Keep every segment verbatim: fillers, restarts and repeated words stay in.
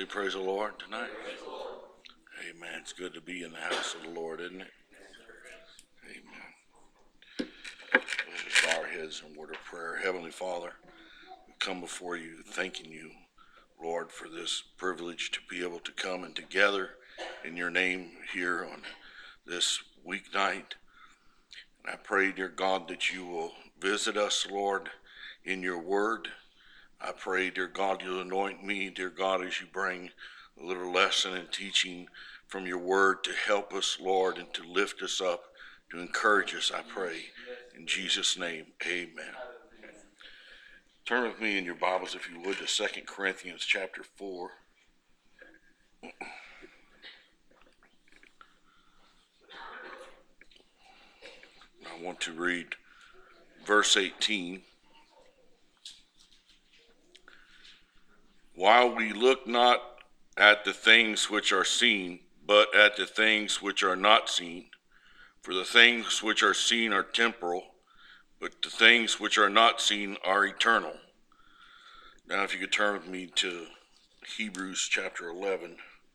praise the Lord tonight? Amen. It's good to be in the house of the Lord, isn't it? Amen. Let us bow our heads in word of prayer. Heavenly Father, we come before you thanking you, Lord, for this privilege to be able to come and together in your name here on this weeknight. And I pray, dear God, that you will visit us, Lord, in your word. I pray, dear God, you'll anoint me, dear God, as you bring a little lesson and teaching from your word to help us, Lord, and to lift us up, to encourage us, I pray. In Jesus' name, amen. Turn with me in your Bibles, if you would, to Second Corinthians chapter four. I want to read verse eighteen. While we look not at the things which are seen, but at the things which are not seen. For the things which are seen are temporal, but the things which are not seen are eternal. Now, if you could turn with me to Hebrews chapter eleven.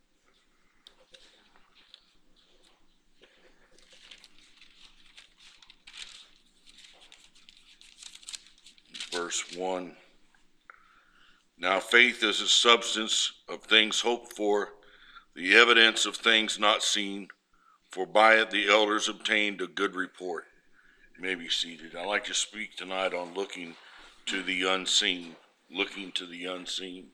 Verse one. Now faith is the substance of things hoped for, the evidence of things not seen, for by it the elders obtained a good report. You may be seated. I'd like to speak tonight on looking to the unseen, looking to the unseen.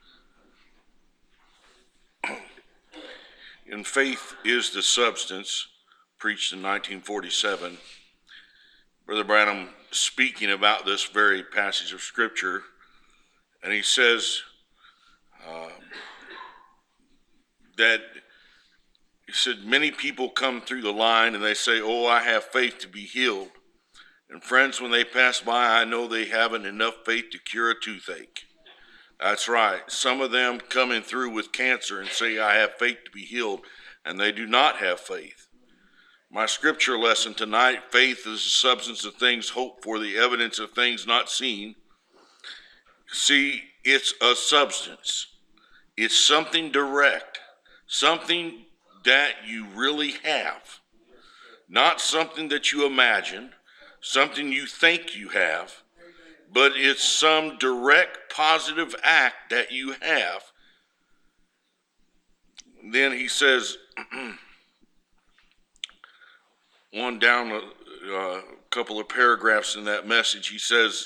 And faith is the substance, preached in nineteen forty-seven. Brother Branham speaking about this very passage of Scripture, and he says uh, that, he said, many people come through the line and they say, oh, I have faith to be healed. And friends, when they pass by, I know they haven't enough faith to cure a toothache. That's right. Some of them coming through with cancer and say, I have faith to be healed, and they do not have faith. My scripture lesson tonight, faith is the substance of things hoped for, the evidence of things not seen. See, it's a substance. It's something direct, something that you really have, not something that you imagine, something you think you have, but it's some direct positive act that you have. Then he says, one down a, a couple of paragraphs in that message, he says,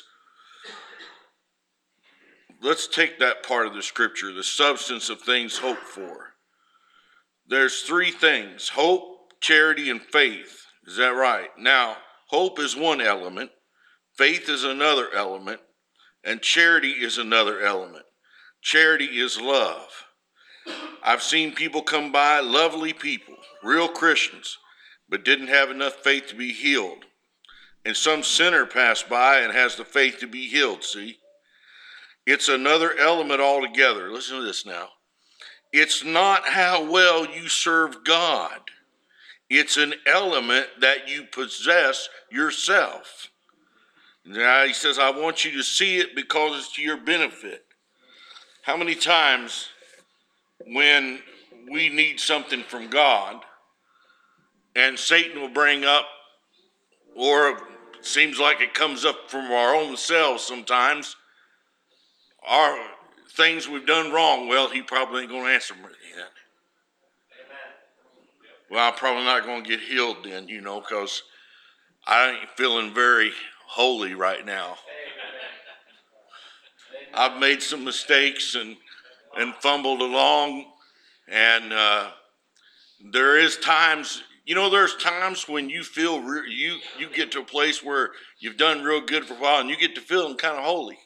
let's take that part of the scripture, the substance of things hoped for. There's three things: hope, charity, and faith. Is that right? Now, hope is one element, faith is another element, and charity is another element. Charity is love. I've seen people come by, lovely people, real Christians, but didn't have enough faith to be healed. And some sinner passed by and has the faith to be healed, see? It's another element altogether. Listen to this now. It's not how well you serve God. It's an element that you possess yourself. Now he says, I want you to see it because it's to your benefit. How many times when we need something from God and Satan will bring up, or it seems like it comes up from our own selves sometimes, our things we've done wrong, well, he probably ain't going to answer me then. Well, I'm probably not going to get healed then, you know, because I ain't feeling very holy right now. I've made some mistakes and, and fumbled along, and uh, there is times, you know, there's times when you feel, re- you, you get to a place where you've done real good for a while, and you get to feeling kind of holy.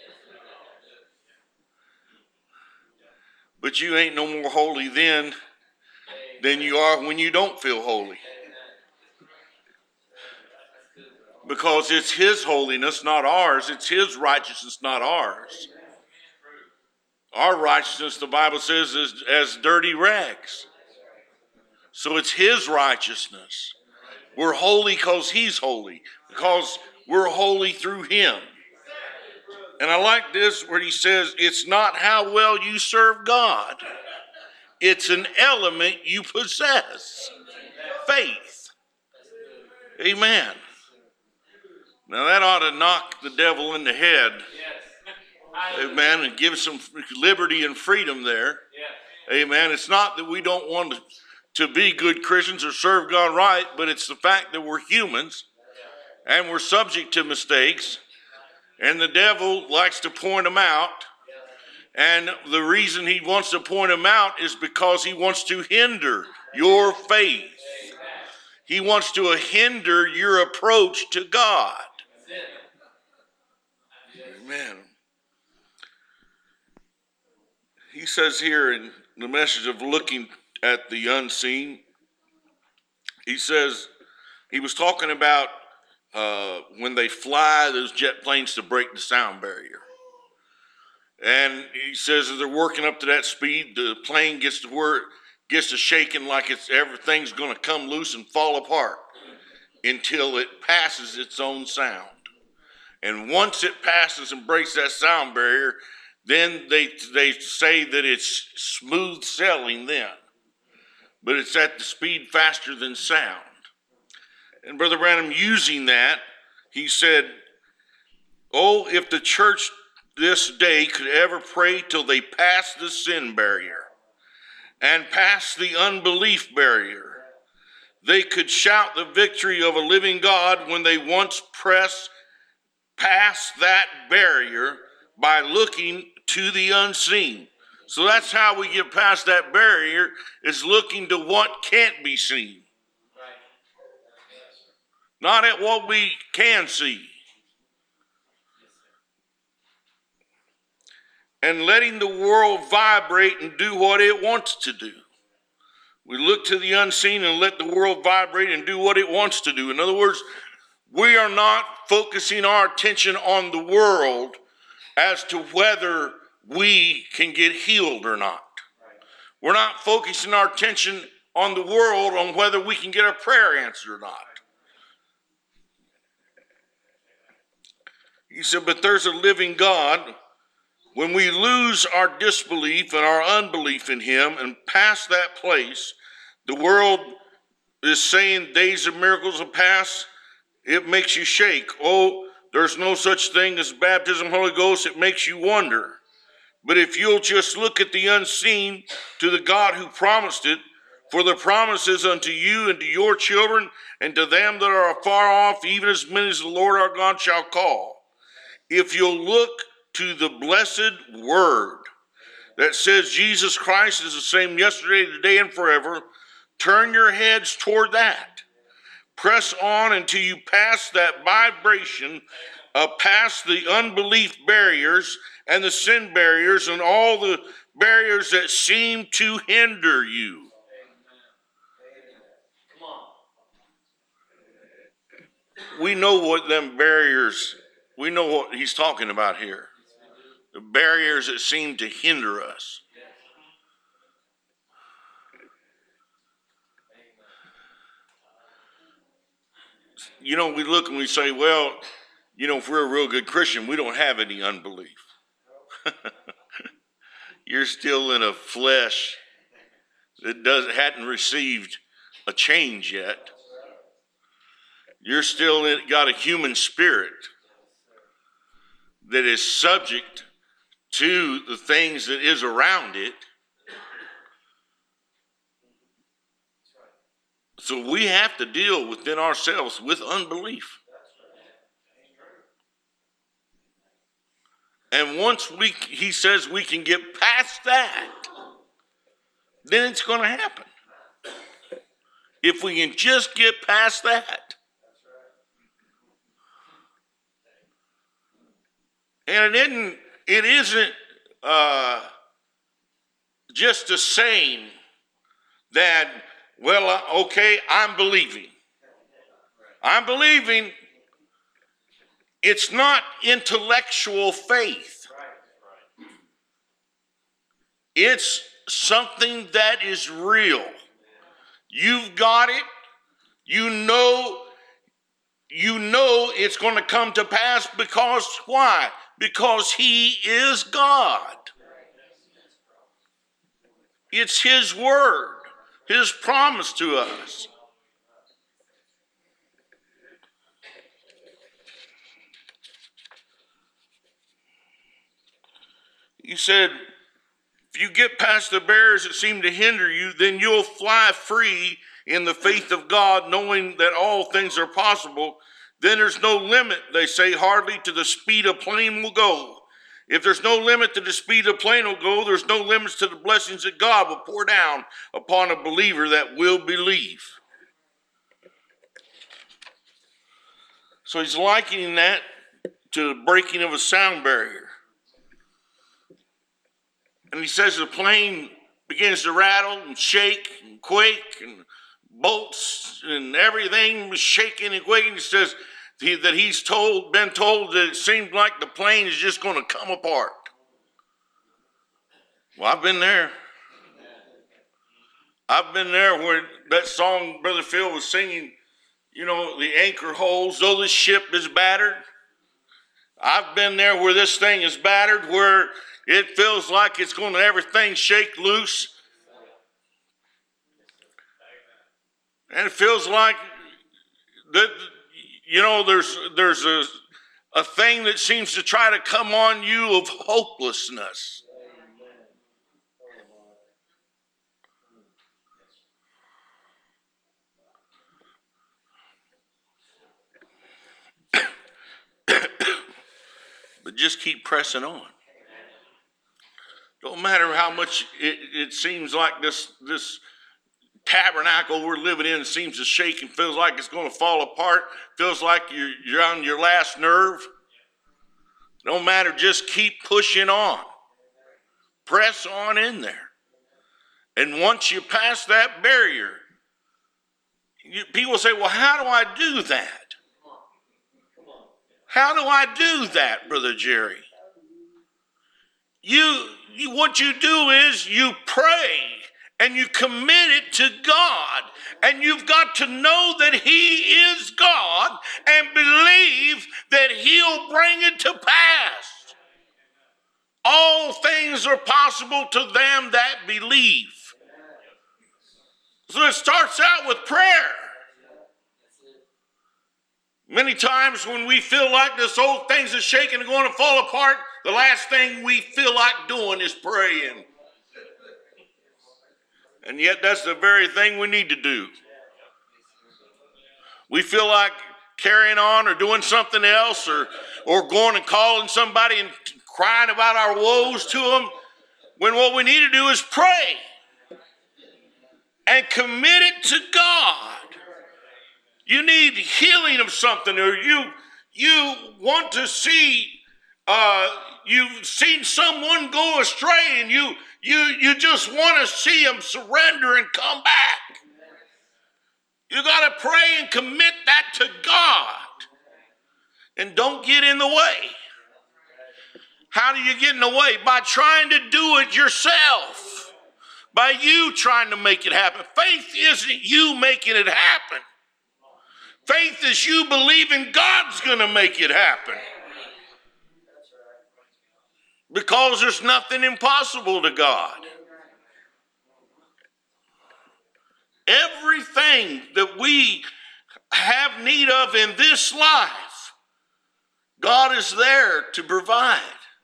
But you ain't no more holy then than you are when you don't feel holy. Because it's his holiness, not ours. It's his righteousness, not ours. Our righteousness, the Bible says, is as dirty rags. So it's his righteousness. We're holy because he's holy. Because we're holy through him. And I like this where he says, it's not how well you serve God. It's an element you possess. Faith. Amen. Now that ought to knock the devil in the head. Amen. And give some liberty and freedom there. Amen. It's not that we don't want to, to be good Christians or serve God right, but it's the fact that we're humans and we're subject to mistakes. And the devil likes to point them out. And the reason he wants to point them out is because he wants to hinder your faith. He wants to hinder your approach to God. Amen. He says here in the message of looking at the unseen, he says, he was talking about uh, when they fly those jet planes to break the sound barrier. And he says as they're working up to that speed, the plane gets to where gets to shaking like it's everything's going to come loose and fall apart until it passes its own sound. And once it passes and breaks that sound barrier, then they they say that it's smooth sailing then. But it's at the speed faster than sound. And Brother Branham, using that, he said, oh, if the church this day could ever pray till they pass the sin barrier and pass the unbelief barrier, they could shout the victory of a living God when they once press past that barrier by looking to the unseen. So that's how we get past that barrier, is looking to what can't be seen. Not at what we can see. And letting the world vibrate and do what it wants to do. We look to the unseen and let the world vibrate and do what it wants to do. In other words, we are not focusing our attention on the world as to whether we can get healed or not. We're not focusing our attention on the world on whether we can get a prayer answered or not. He said, but there's a living God. When we lose our disbelief and our unbelief in him and pass that place, the world is saying days of miracles will pass. It makes you shake. Oh, there's no such thing as baptism of the Holy Ghost. It makes you wonder. But if you'll just look at the unseen to the God who promised it, for the promises unto you and to your children and to them that are afar off, even as many as the Lord our God shall call. If you'll look to the blessed word that says Jesus Christ is the same yesterday, today, and forever, turn your heads toward that. Press on until you pass that vibration, uh, past the unbelief barriers and the sin barriers and all the barriers that seem to hinder you. We know what them barriers, we know what he's talking about here. The barriers that seem to hinder us. You know, we look and we say, well, you know, if we're a real good Christian, we don't have any unbelief. You're still in a flesh that doesn't hadn't received a change yet. You're still in, got a human spirit that is subject to the things that is around it. So we have to deal within ourselves with unbelief. And once we, he says we can get past that, then it's going to happen. If we can just get past that. And it isn't, it isn't uh, just a saying that, well, uh, okay, I'm believing. I'm believing. It's not intellectual faith. It's something that is real. You've got it. You know, you know it's going to come to pass because why? Because he is God. It's his word, his promise to us. He said, if you get past the barriers that seem to hinder you, then you'll fly free in the faith of God, knowing that all things are possible. Then there's no limit, they say, hardly to the speed a plane will go. If there's no limit to the speed a plane will go, there's no limits to the blessings that God will pour down upon a believer that will believe. So he's likening that to the breaking of a sound barrier. And he says the plane begins to rattle and shake and quake and bolts and everything was shaking and quaking. He says he, that he's told, been told that it seems like the plane is just going to come apart. Well, I've been there. I've been there where that song Brother Phil was singing, you know, the anchor holds, though the ship is battered. I've been there where this thing is battered, where it feels like it's going to everything shake loose. And it feels like that, you know, there's there's a, a thing that seems to try to come on you of hopelessness. But just keep pressing on. Don't matter how much it, it seems like this, this tabernacle we're living in seems to shake and feels like it's going to fall apart, feels like you're, you're on your last nerve. No matter, just keep pushing on. Press on in there. And once you pass that barrier, you, people say, well, how do I do that? How do I do that, Brother Jerry? You, you, what you do is you pray and you commit it to God, and you've got to know that he is God and believe that he'll bring it to pass. All things are possible to them that believe. So it starts out with prayer. Many times when we feel like this old things are shaking and going to fall apart, the last thing we feel like doing is praying. And yet that's the very thing we need to do. We feel like carrying on or doing something else, or, or going and calling somebody and crying about our woes to them, when what we need to do is pray and commit it to God. You need healing of something, or you you want to see, uh, you've seen someone go astray, and you you you just want to see them surrender and come back. You got to pray and commit that to God, and don't get in the way. How do you get in the way? By trying to do it yourself, by you trying to make it happen. Faith isn't you making it happen. Faith is you believing God's going to make it happen. Because there's nothing impossible to God. Everything that we have need of in this life, God is there to provide.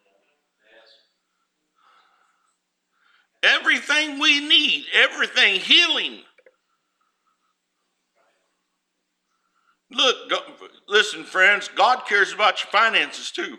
Everything we need, everything, healing. Look, listen, friends, God cares about your finances too.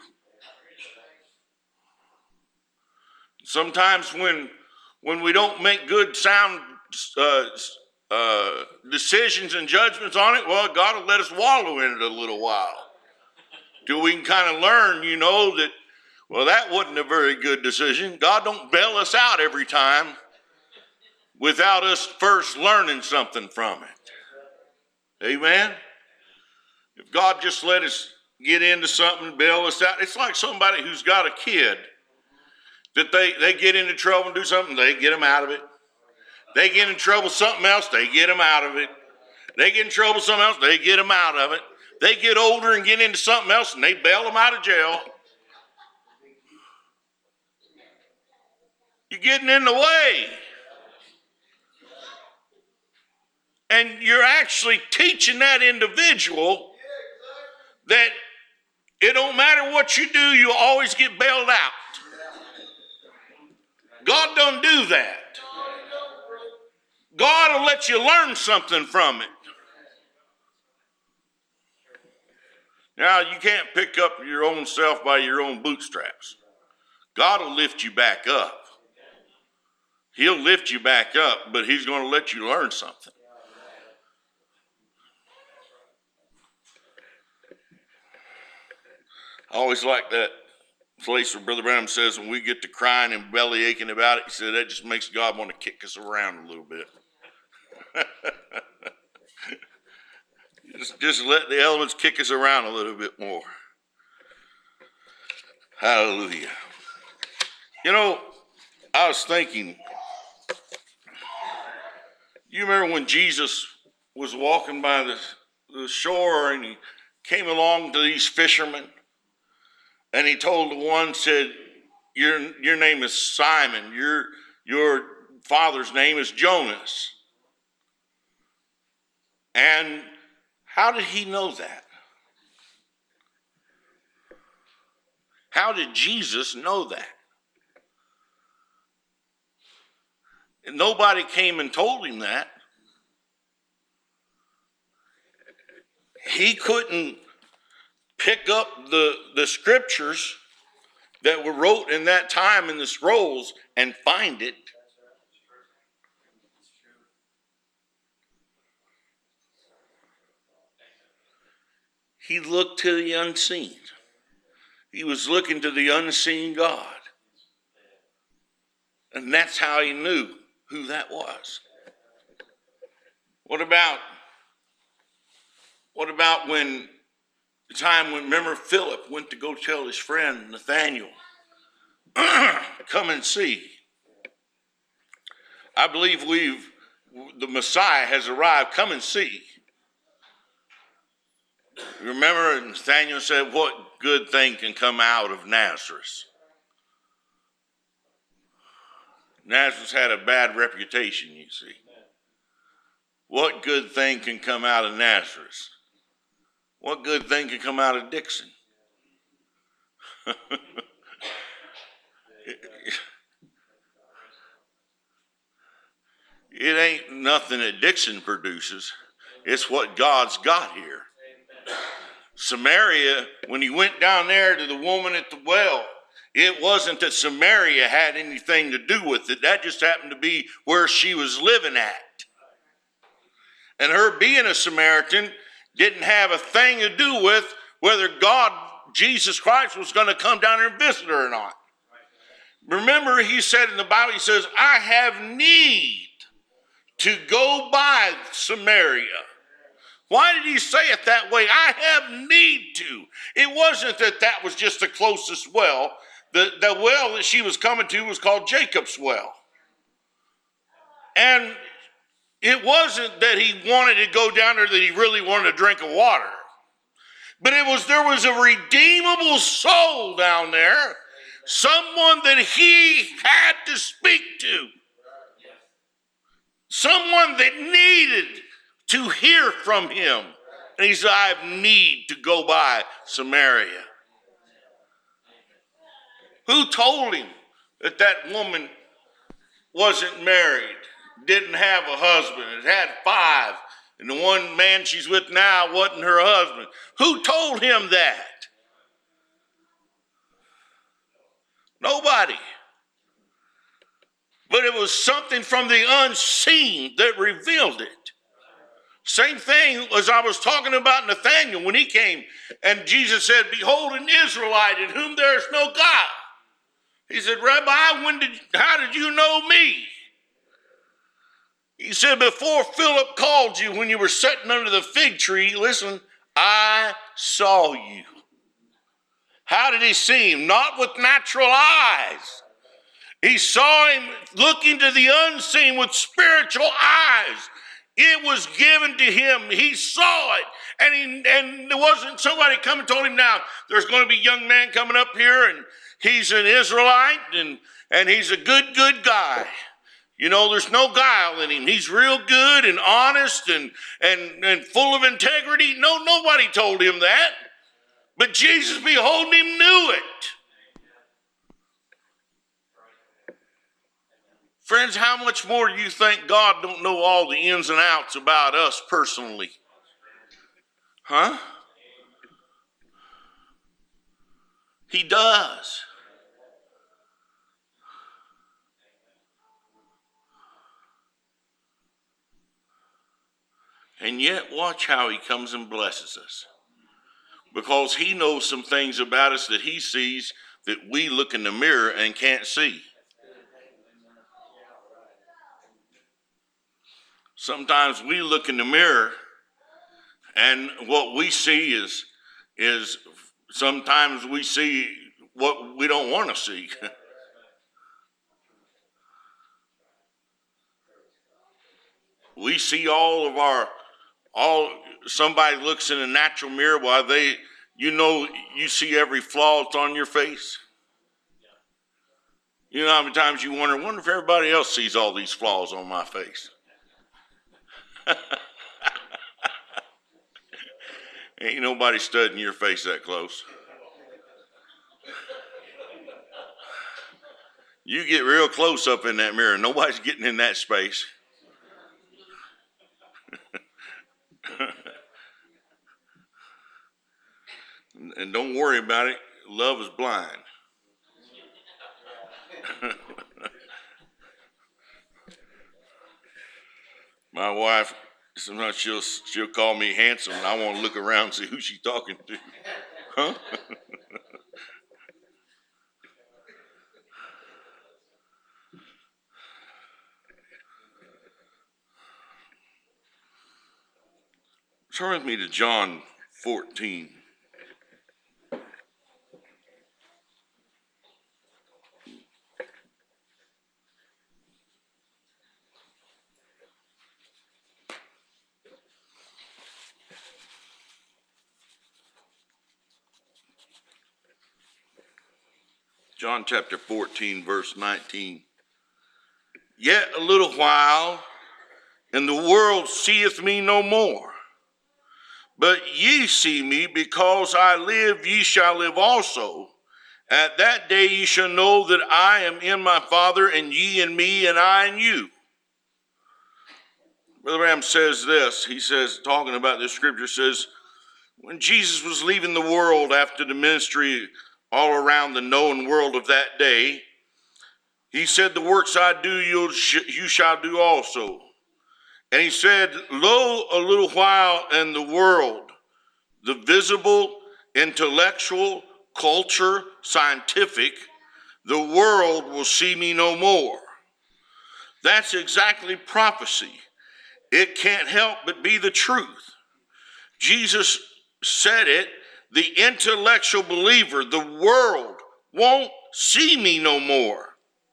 Sometimes when when we don't make good, sound uh, uh, decisions and judgments on it, well, God will let us wallow in it a little while. Till we can kind of learn, you know, that, well, that wasn't a very good decision. God don't bail us out every time without us first learning something from it. Amen? If God just let us get into something, bail us out, it's like somebody who's got a kid that they, they get into trouble and do something, they get them out of it. They get in trouble with something else, they get them out of it. They get in trouble with something else, they get them out of it. They get older and get into something else, and they bail them out of jail. You're getting in the way. And you're actually teaching that individual that it don't matter what you do, you always get bailed out. God don't do that. God will let you learn something from it. Now, you can't pick up your own self by your own bootstraps. God will lift you back up. He'll lift you back up, but he's going to let you learn something. I always like that place where Brother Branham says when we get to crying and belly aching about it, he said that just makes God want to kick us around a little bit. just, just let the elements kick us around a little bit more. Hallelujah. You know, I was thinking, you remember when Jesus was walking by the, the shore and he came along to these fishermen and he told the one, said, your, your name is Simon, your, your father's name is Jonas. And how did he know that? How did Jesus know that? And nobody came and told him that. He couldn't pick up the, the scriptures that were wrote in that time in the scrolls and find it. He looked to the unseen. He was looking to the unseen God. And that's how he knew who that was. What about, what about when the time when, remember, Philip went to go tell his friend Nathaniel, come and see. I believe we've, the Messiah has arrived, come and see. Remember, Nathaniel said, what good thing can come out of Nazareth? Nazareth had a bad reputation, you see. What good thing can come out of Nazareth? What good thing can come out of Dixon? It ain't nothing that Dixon produces. It's what God's got here. Samaria, when he went down there to the woman at the well, it wasn't that Samaria had anything to do with it. That just happened to be where she was living at. And her being a Samaritan didn't have a thing to do with whether God, Jesus Christ, was going to come down there and visit her or not. Remember, he said in the Bible, he says, I have need to go by Samaria. Why did he say it that way? I have need to. It wasn't that that was just the closest well. The, the well that she was coming to was called Jacob's well. And it wasn't that he wanted to go down there that he really wanted a drink of water. But it was there was a redeemable soul down there. Someone that he had to speak to. Someone that needed to hear from him. And he said, I have need to go by Samaria. Who told him that that woman wasn't married, didn't have a husband, had had five, and the one man she's with now wasn't her husband? Who told him that? Nobody. But it was something from the unseen that revealed it. Same thing as I was talking about Nathaniel when he came and Jesus said, behold, an Israelite in whom there is no God. He said, Rabbi, when did, how did you know me? He said, before Philip called you when you were sitting under the fig tree, listen, I saw you. How did he see him? Not with natural eyes. He saw him looking to the unseen with spiritual eyes. It was given to him. He saw it. And, he, and there wasn't somebody come and told him, now, there's going to be a young man coming up here, and he's an Israelite, and And he's a good, good guy. You know, there's no guile in him. He's real good and honest and, and, and full of integrity. No, nobody told him that. But Jesus, beholding him, knew it. Friends, how much more do you think God don't know all the ins and outs about us personally? Huh? He does. And yet, watch how he comes and blesses us. Because he knows some things about us that he sees that we look in the mirror and can't see. Sometimes we look in the mirror and what we see is, is sometimes we see what we don't want to see. We see all of our, all, somebody looks in a natural mirror while they, you know, you see every flaw that's on your face. You know how many times you wonder, wonder if everybody else sees all these flaws on my face. Ain't nobody studying your face that close. You get real close up in that mirror. Nobody's getting in that space. And don't worry about it. Love is blind. My wife, sometimes she'll she'll call me handsome, and I want to look around and see who she's talking to. Huh? Turn with me to John fourteen. John chapter fourteen, verse nineteen. Yet a little while, and the world seeth me no more. But ye see me, because I live, ye shall live also. At that day ye shall know that I am in my Father, and ye in me, and I in you. Brother Branham says this. He says, talking about this scripture, says, when Jesus was leaving the world after the ministry all around the known world of that day, he said, the works I do, you shall do also. And he said, lo, a little while, and the world, the visible, intellectual, culture, scientific, the world will see me no more. That's exactly prophecy. It can't help but be the truth. Jesus said it. The intellectual believer, the world, won't see me no more.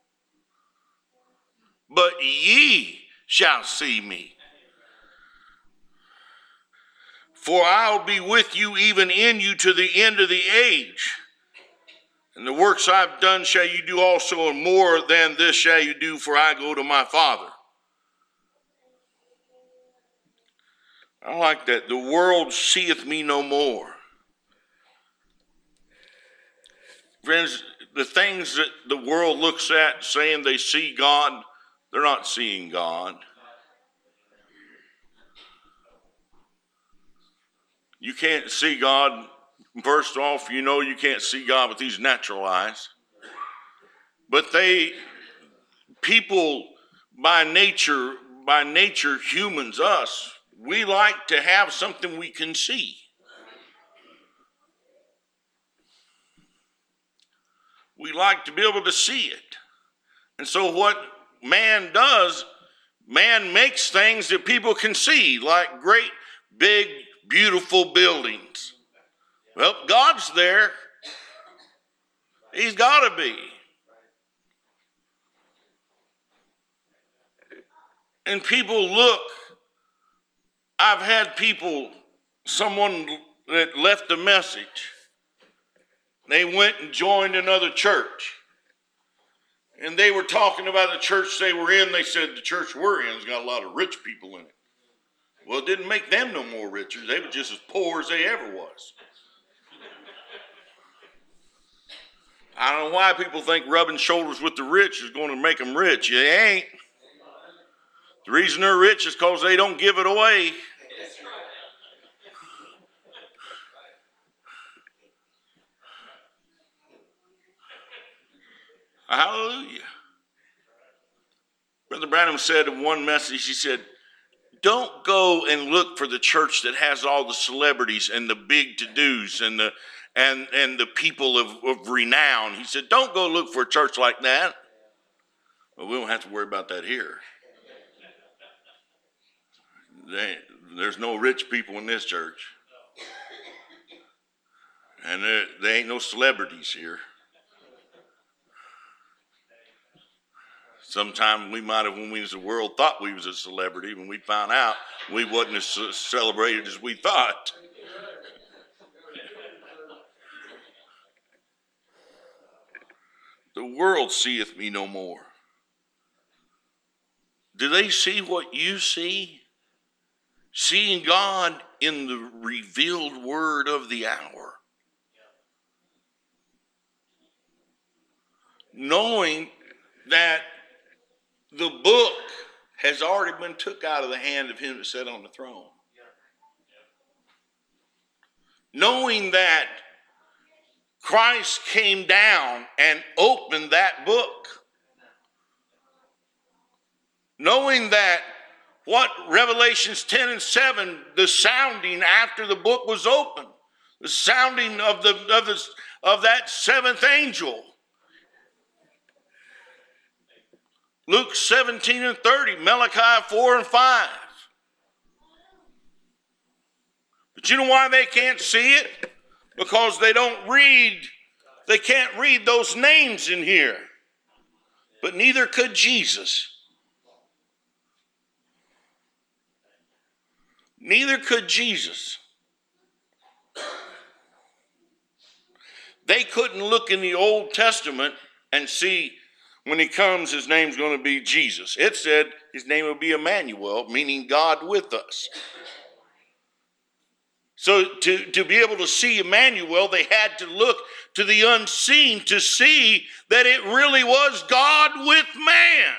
But ye shall see me. For I'll be with you, even in you, to the end of the age. And the works I've done shall you do also, and more than this shall you do, for I go to my Father. I like that. The world seeth me no more. Friends, the things that the world looks at saying they see God, they're not seeing God. You can't see God. First off, you know you can't see God with these natural eyes. But they, people by nature, by nature, humans, us, we like to have something we can see. We like to be able to see it. And so what man does, man makes things that people can see, like great, big, beautiful buildings. Well, God's there. He's got to be. And people look. I've had people, someone that left a message. They went and joined another church. And they were talking about the church they were in. They said the church we're in has got a lot of rich people in it. Well, it didn't make them no more richer. They were just as poor as they ever was. I don't know why people think rubbing shoulders with the rich is going to make them rich. It ain't. The reason they're rich is because they don't give it away. Hallelujah. Brother Branham said in one message, he said, don't go and look for the church that has all the celebrities and the big to-dos and the and, and the people of, of renown. He said, don't go look for a church like that. Well, we don't have to worry about that here. They, there's no rich people in this church. And there, there ain't no celebrities here. Sometime we might have, when we was the world, thought we was a celebrity. When we found out, we wasn't as celebrated as we thought. The world seeth me no more. Do they see what you see? Seeing God in the revealed word of the hour. Knowing that the book has already been took out of the hand of him that sat on the throne. Knowing that Christ came down and opened that book. Knowing that what Revelations ten and seven, the sounding after the book was opened, the sounding of the of the of that seventh angel. Luke seventeen and thirty, Malachi four and five. But you know why they can't see it? Because they don't read, they can't read those names in here. But neither could Jesus. Neither could Jesus. They couldn't look in the Old Testament and see when he comes, his name's going to be Jesus. It said his name will be Emmanuel, meaning God with us. So to, to be able to see Emmanuel, they had to look to the unseen to see that it really was God with man.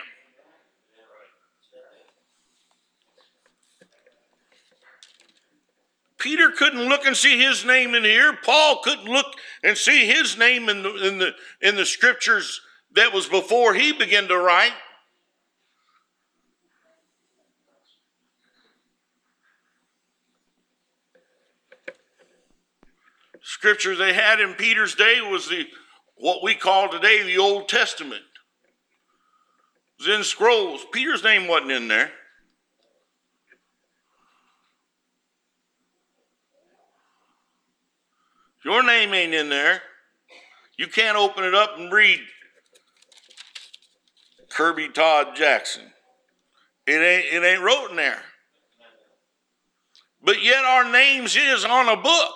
Peter couldn't look and see his name in here. Paul couldn't look and see his name in the, in the, in the scriptures that was before he began to write. Scripture they had in Peter's day was the what we call today the Old Testament. It was in scrolls. Peter's name wasn't in there. Your name ain't in there. You can't open it up and read Kirby Todd Jackson. It ain't, it ain't wrote in there. But yet our names is on a book.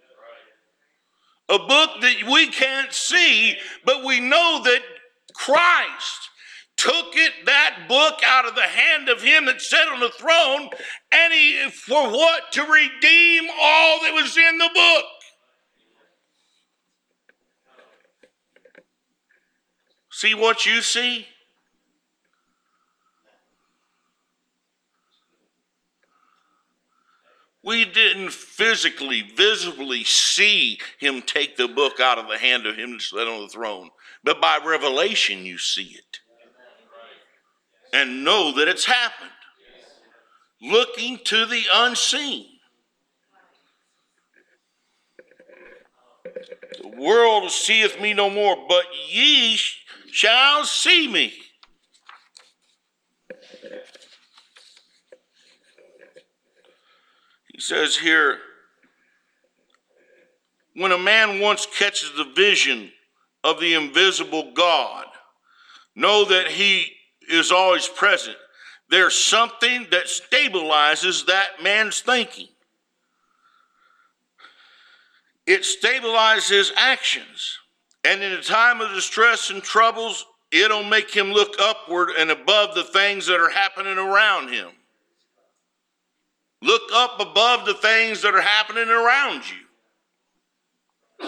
A book that we can't see, but we know that Christ took it, that book out of the hand of him that sat on the throne, and he, for what? To redeem all that was in the book. See what you see? We didn't physically, visibly see him take the book out of the hand of him that sat on the throne. But by revelation you see it. And know that it's happened. Looking to the unseen. The world seeth me no more, but ye shall see me. He says here, when a man once catches the vision of the invisible God, know that he is always present. There's something that stabilizes that man's thinking. It stabilizes his actions. And in a time of distress and troubles, it'll make him look upward and above the things that are happening around him. Look up above the things that are happening around you.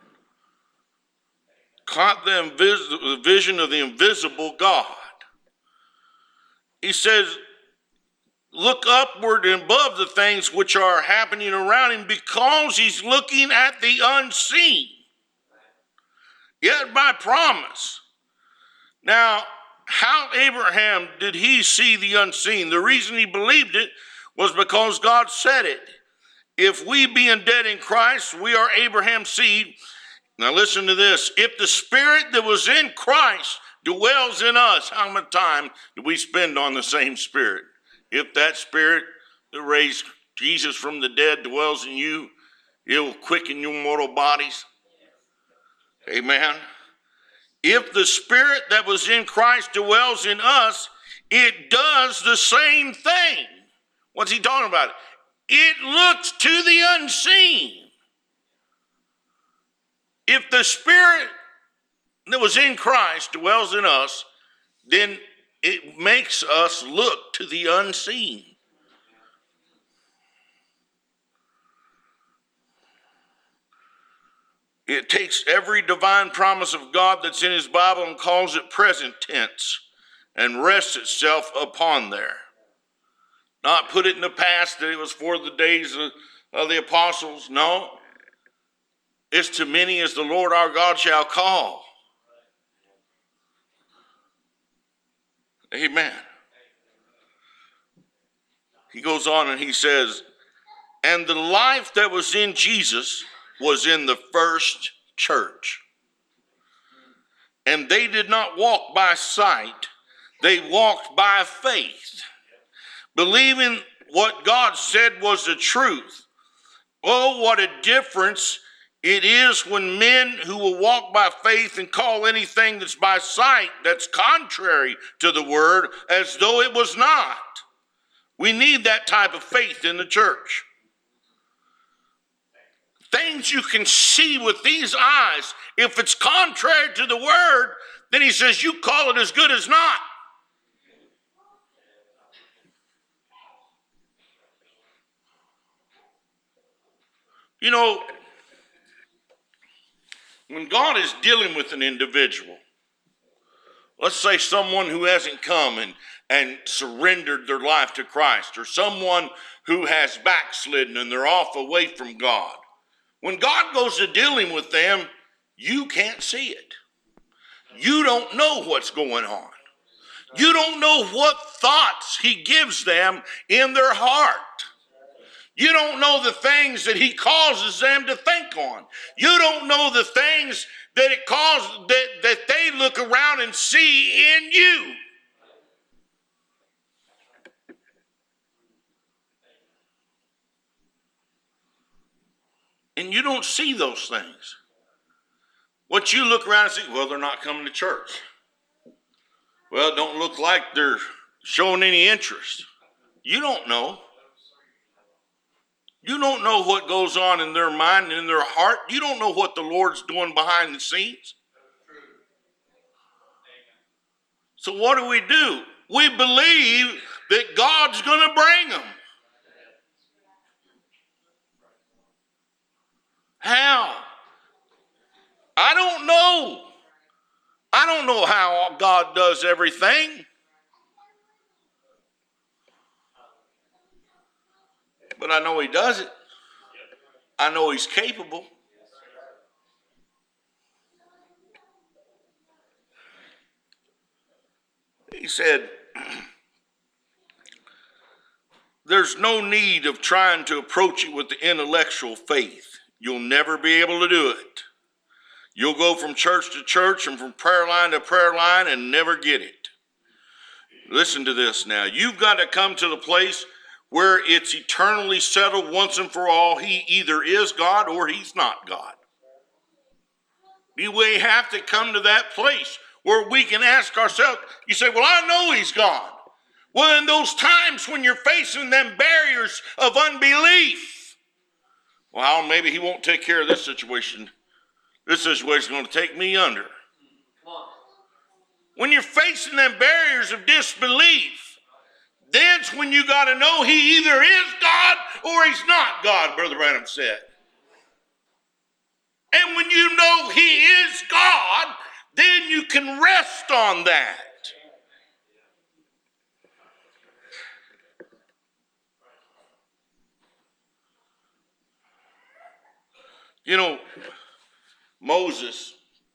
Caught the, invis- the vision of the invisible God. He says, look upward and above the things which are happening around him, because he's looking at the unseen. Yet by promise. Now, how Abraham did he see the unseen? The reason he believed it was because God said it. If we being dead in Christ, we are Abraham's seed. Now listen to this. If the spirit that was in Christ dwells in us, how much time do we spend on the same spirit? If that spirit that raised Jesus from the dead dwells in you, it will quicken your mortal bodies. Amen. If the spirit that was in Christ dwells in us, it does the same thing. What's he talking about? It looks to the unseen. If the spirit that was in Christ dwells in us, then it makes us look to the unseen. It takes every divine promise of God that's in his Bible and calls it present tense and rests itself upon there. Not put it in the past that it was for the days of, of the apostles. No. It's to many as the Lord our God shall call. Amen. He goes on and he says, and the life that was in Jesus was in the first church. And they did not walk by sight, they walked by faith, believing what God said was the truth. Oh, what a difference it is when men who will walk by faith and call anything that's by sight, that's contrary to the word, as though it was not. We need that type of faith in the church. Things you can see with these eyes, if it's contrary to the word, then he says you call it as good as not. You know, when God is dealing with an individual, let's say someone who hasn't come and, and surrendered their life to Christ, or someone who has backslidden and they're off away from God. When God goes to dealing with them, you can't see it. You don't know what's going on. You don't know what thoughts he gives them in their heart. You don't know the things that he causes them to think on. You don't know the things that it causes, that, that they look around and see in you. And you don't see those things. What you look around and see, well, they're not coming to church. Well, it don't look like they're showing any interest. You don't know. You don't know what goes on in their mind and in their heart. You don't know what the Lord's doing behind the scenes. So what do we do? We believe that God's going to bring them. How? I don't know. I don't know how God does everything. But I know he does it. I know he's capable. He said, there's no need of trying to approach it with the intellectual faith. You'll never be able to do it. You'll go from church to church and from prayer line to prayer line and never get it. Listen to this now. You've got to come to the place where it's eternally settled once and for all. He either is God or he's not God. We have to come to that place where we can ask ourselves, you say, well, I know he's God. Well, in those times when you're facing them barriers of unbelief, well, maybe he won't take care of this situation. This situation is going to take me under. when you're facing them barriers of disbelief, that's when you got to know he either is God or he's not God, Brother Branham said. And when you know he is God, then you can rest on that. You know, Moses,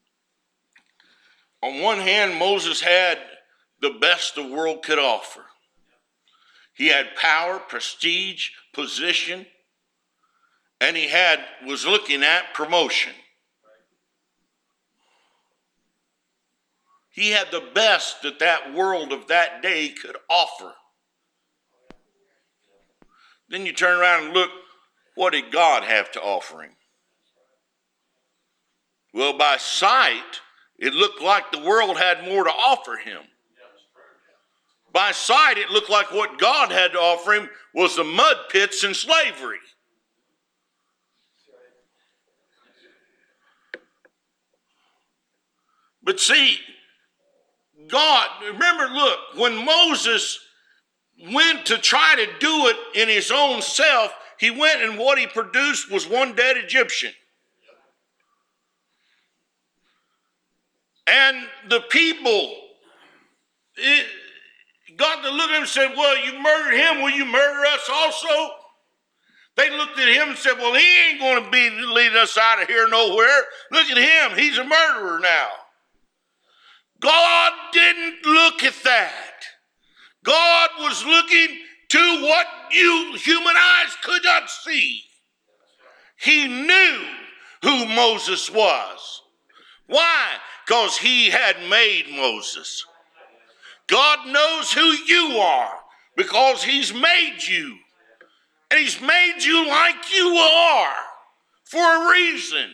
on one hand, Moses had the best the world could offer. He had power, prestige, position, and he had was looking at promotion. He had the best that that world of that day could offer. Then you turn around and look, what did God have to offer him? Well, by sight, it looked like the world had more to offer him. By sight, it looked like what God had to offer him was the mud pits and slavery. But see, God, remember, look, when Moses went to try to do it in his own self, he went and what he produced was one dead Egyptian. And the people it, got to look at him and said, well, you murdered him, will you murder us also? They looked at him and said, well, he ain't going to be leading us out of here nowhere. Look at him, he's a murderer now. God didn't look at that. God was looking to what you human eyes could not see. He knew who Moses was. Why? Because he had made Moses. God knows who you are because he's made you. And he's made you like you are for a reason.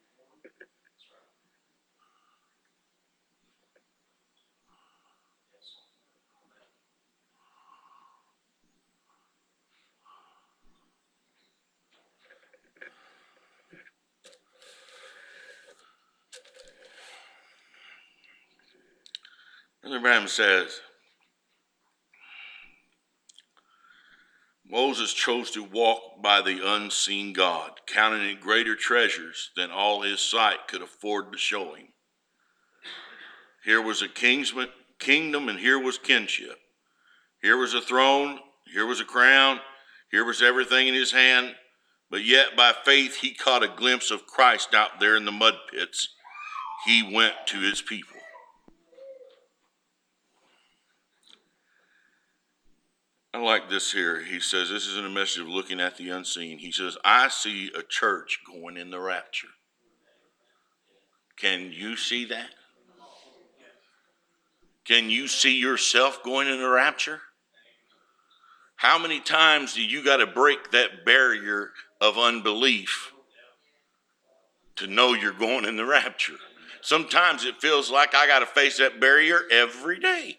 Brother Branham says, Moses chose to walk by the unseen God, counting it greater treasures than all his sight could afford to show him. Here was a kingsman, kingdom, and here was kinship. Here was a throne, here was a crown, here was everything in his hand, but yet by faith he caught a glimpse of Christ out there in the mud pits. He went to his people. I like this here. He says, this isn't a message of looking at the unseen. He says, I see a church going in the rapture. Can you see that? Can you see yourself going in the rapture? How many times do you got to break that barrier of unbelief to know you're going in the rapture? Sometimes it feels like I got to face that barrier every day.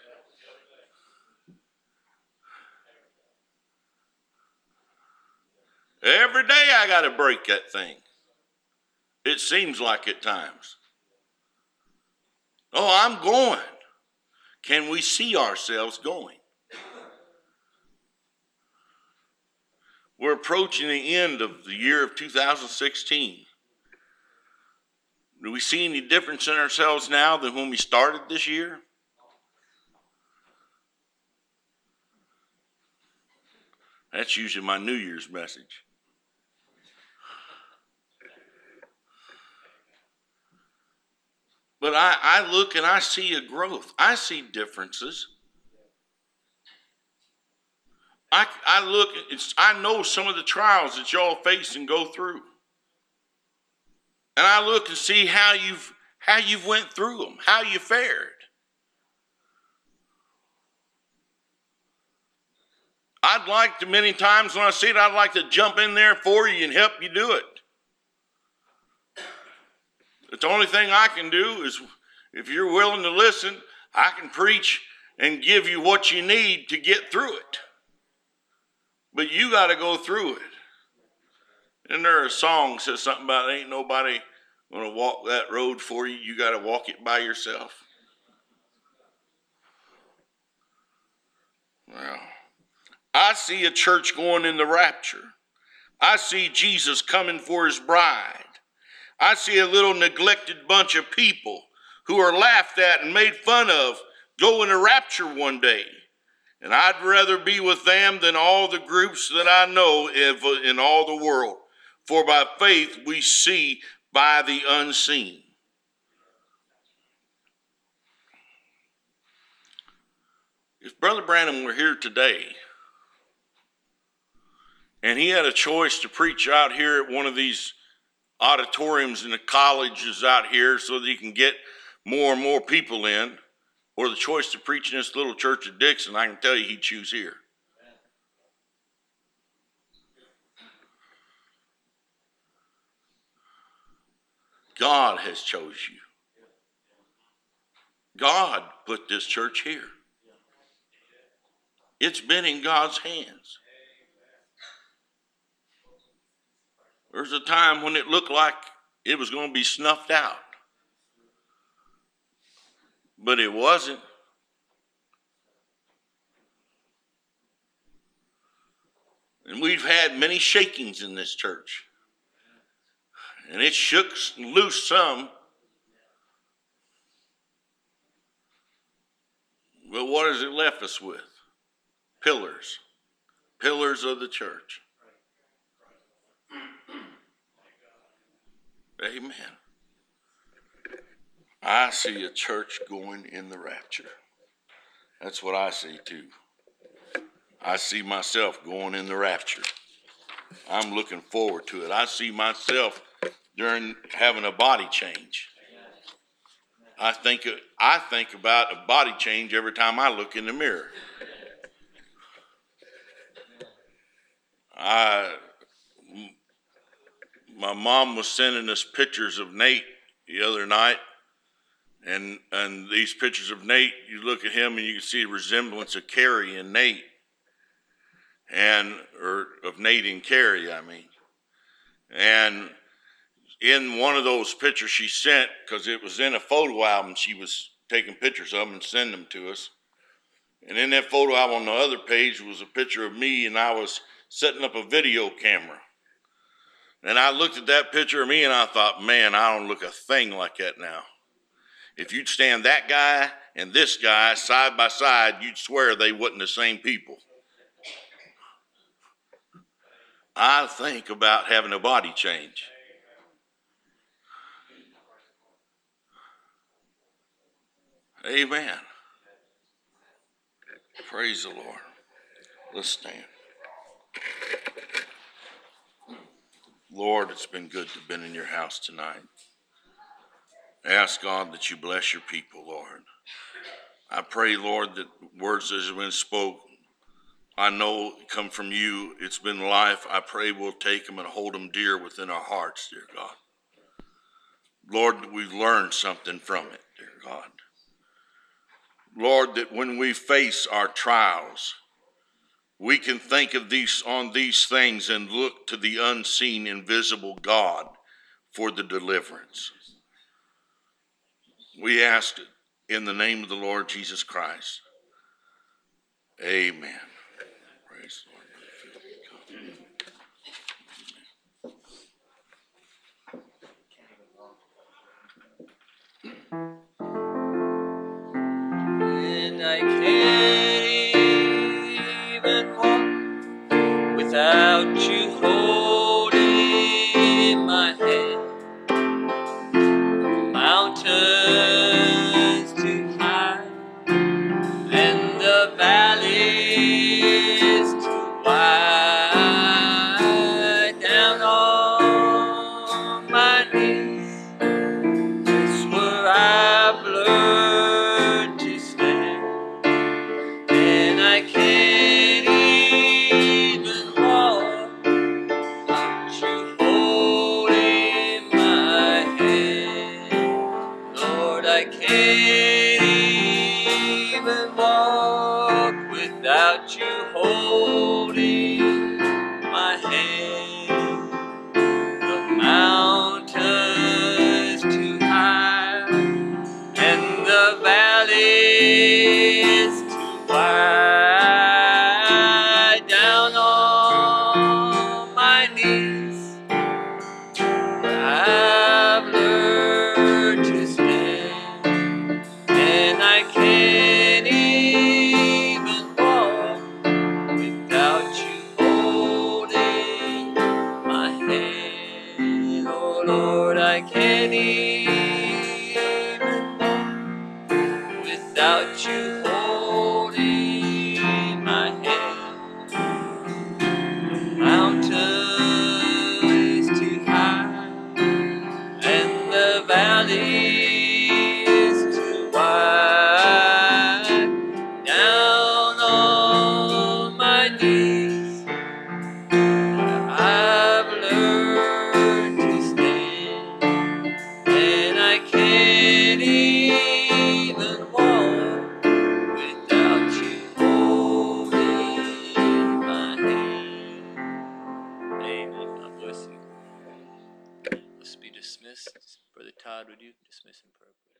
Every day I got to break that thing. It seems like at times. Oh, I'm going. Can we see ourselves going? We're approaching the end of the year of two thousand sixteen. Do we see any difference in ourselves now than when we started this year? That's usually my New Year's message. But I, I look and I see a growth. I see differences. I, I look, it's, I know some of the trials that y'all face and go through. And I look and see how you've, how you've went through them, how you fared. I'd like to, many times when I see it, I'd like to jump in there for you and help you do it. But the only thing I can do is, if you're willing to listen, I can preach and give you what you need to get through it. But you got to go through it. And there a song says something about ain't nobody going to walk that road for you. You got to walk it by yourself. Well, I see a church going in the rapture. I see Jesus coming for his bride. I see a little neglected bunch of people who are laughed at and made fun of go in a rapture one day. And I'd rather be with them than all the groups that I know in all the world. For by faith we see by the unseen. If Brother Branham were here today, and he had a choice to preach out here at one of these auditoriums in the colleges out here so that he can get more and more people in, or the choice to preach in this little church of Dixon, I can tell you he'd choose here. God has chose you. God put this church here. It's been in God's hands. There's a time when it looked like it was going to be snuffed out. But it wasn't. And we've had many shakings in this church. And it shook loose some. But what has it left us with? Pillars. Pillars of the church. Amen. I see a church going in the rapture. That's what I see too. I see myself going in the rapture. I'm looking forward to it. I see myself during having a body change. I think I think about a body change every time I look in the mirror. I, my mom was sending us pictures of Nate the other night, and and these pictures of Nate, you look at him and you can see a resemblance of Carrie and Nate, and or of Nate and Carrie, I mean, and in one of those pictures she sent, because it was in a photo album, she was taking pictures of them and sending them to us, and in that photo album on the other page was a picture of me, and I was setting up a video camera. And I looked at that picture of me and I thought, man, I don't look a thing like that now. If you'd stand that guy and this guy side by side, you'd swear they wasn't the same people. I think about having a body change. Amen. Praise the Lord. Let's stand. Lord, it's been good to have been in your house tonight. I ask God that you bless your people, Lord. I pray, Lord, that words that have been spoken, I know come from you. It's been life. I pray we'll take them and hold them dear within our hearts, dear God. Lord, we've learned something from it, dear God. Lord, that when we face our trials, we can think of these on these things and look to the unseen, invisible God for the deliverance. We ask it in the name of the Lord Jesus Christ. Amen. Praise the Lord. And I can't even walk without you holding my hand. Mountains too high and the valley can't even walk without you holding my hand. The mountain is too high and the valley is too wide. Down on my knees, I've learned to stand, and I can't even walk without you holding my hand. Amen. God bless you. Let's be dismissed. Brother Todd, would you dismiss in prayer?